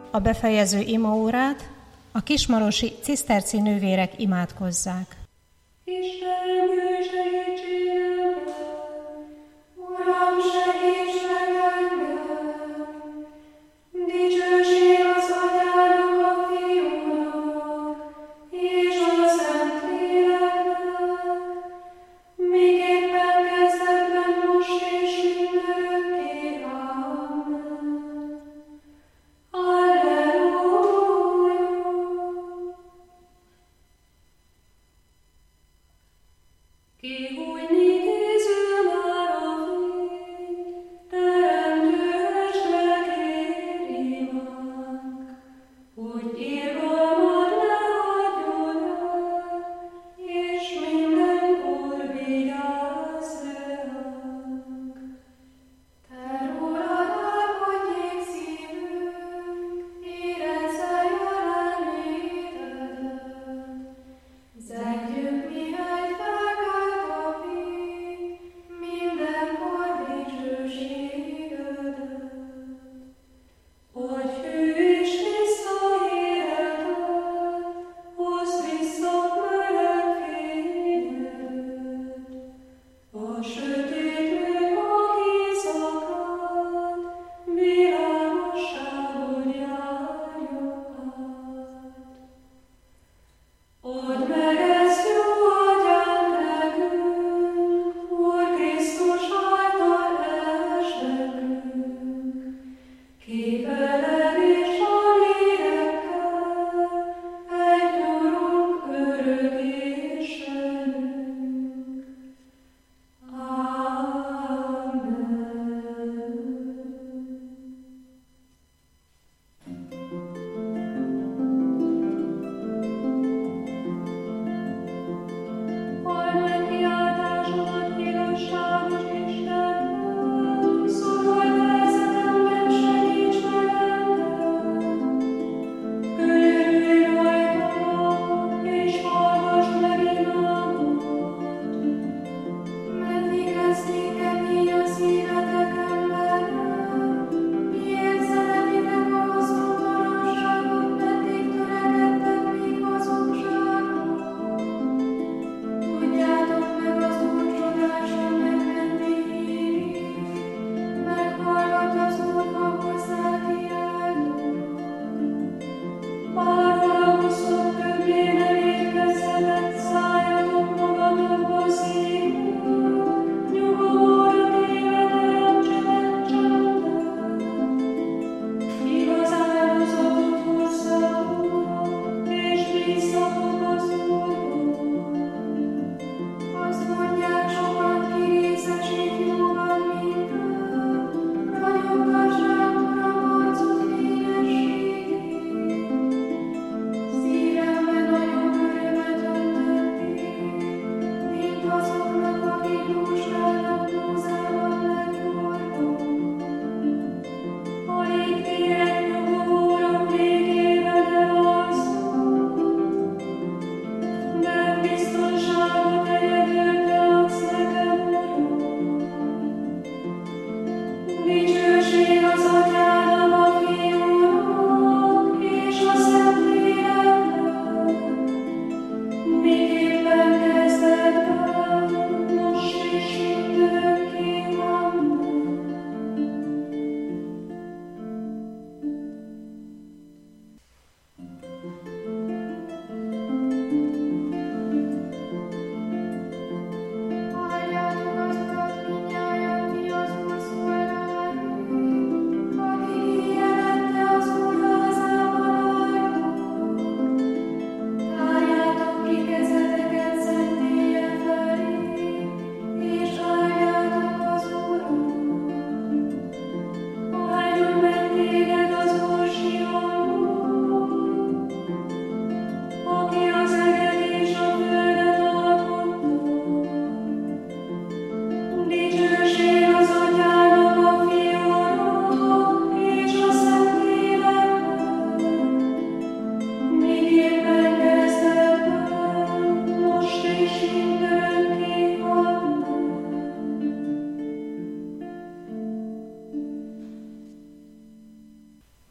a befejező imaórát a kismarosi ciszterci nővérek imádkozzák. Istenem, segítségemre, Uram, segíts meg engem! Dicsőség az Atyának, a Fiúnak, és a Szentléleknek, miképpen kezdetben, most és mindörökké. Amen. Alleluja!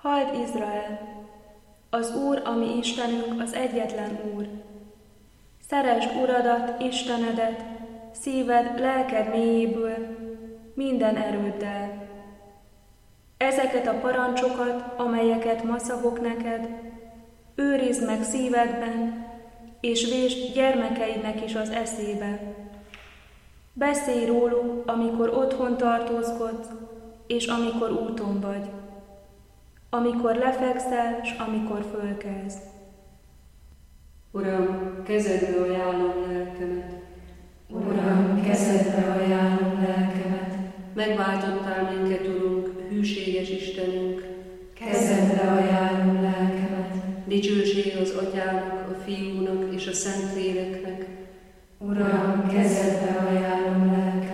Halld Izrael! Az Úr, a mi Istenünk, az egyetlen Úr. Szeresd Uradat, Istenedet, szíved, lelked mélyéből, minden erőddel. Ezeket a parancsokat, amelyeket ma szavok neked, őrizd meg szívedben, és vésd gyermekeidnek is az eszébe. Beszélj róluk, amikor otthon tartózkodsz, és amikor úton vagy, amikor lefekszel, s amikor fölkelsz. Uram, kezedbe ajánlom lelkemet. Uram, kezedbe ajánlom lelkemet. Megváltottál minket, Urunk, hűséges Istenünk. Kezedbe ajánlom lelkemet. Dicsőség az Atyának, a Fiúnak és a Szentléleknek. Uram, kezedbe ajánlom lelkemet.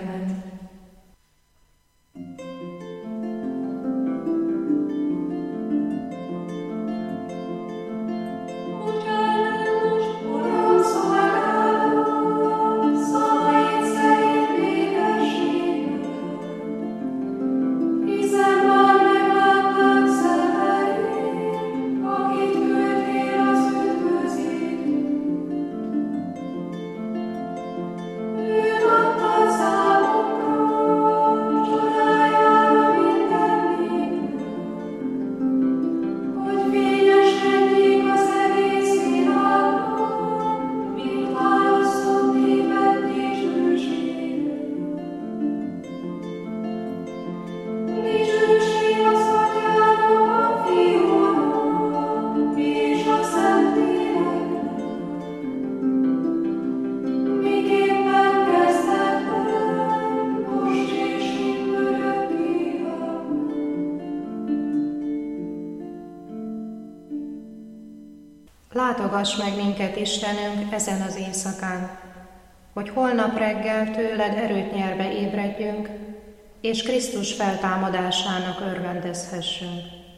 Látogass meg minket, Istenünk, ezen az éjszakán, hogy holnap reggel tőled erőt nyerve ébredjünk, és Krisztus feltámadásának örvendezhessünk,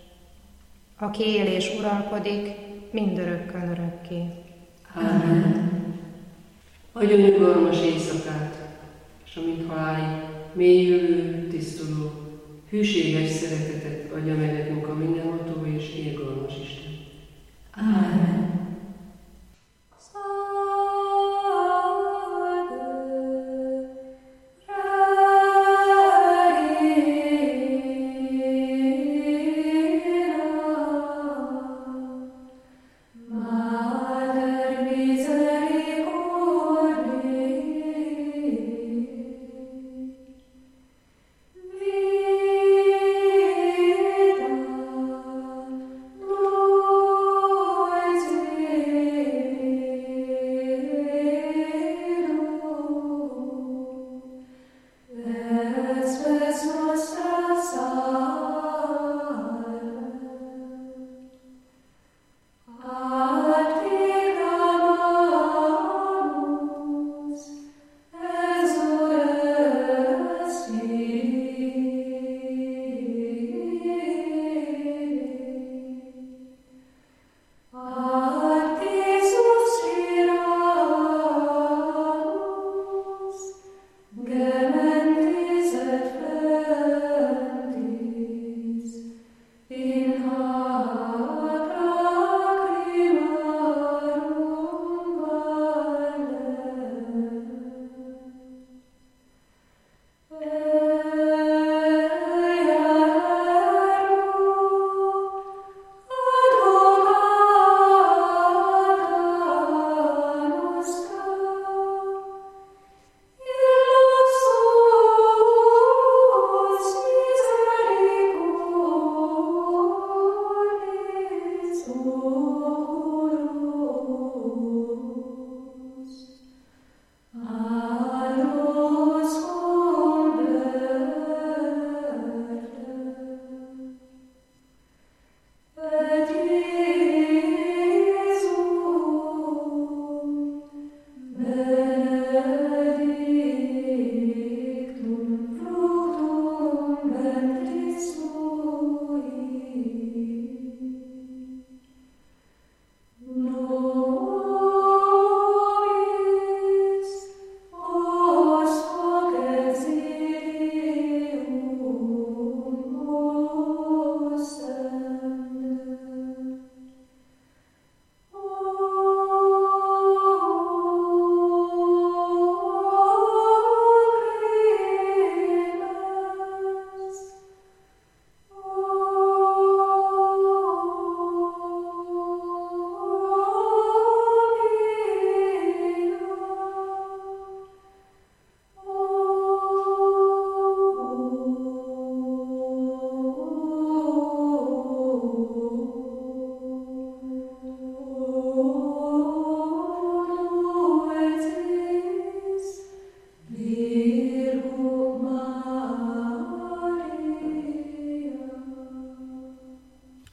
aki él és uralkodik mindörökkön örökké. Amen. Adjon nyugalmas éjszakát, és amint halálig mélyülő, tisztuló, hűséges szeretetet adja meg nekünk a mindenható és irgalmas Isten. Amen. Oh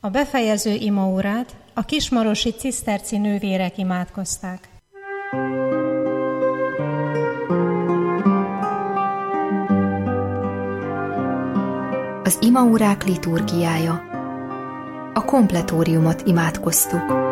A befejező imaórát a kismarosi ciszterci nővérek imádkozták. Az imaórák liturgiája. A kompletóriumot imádkoztuk.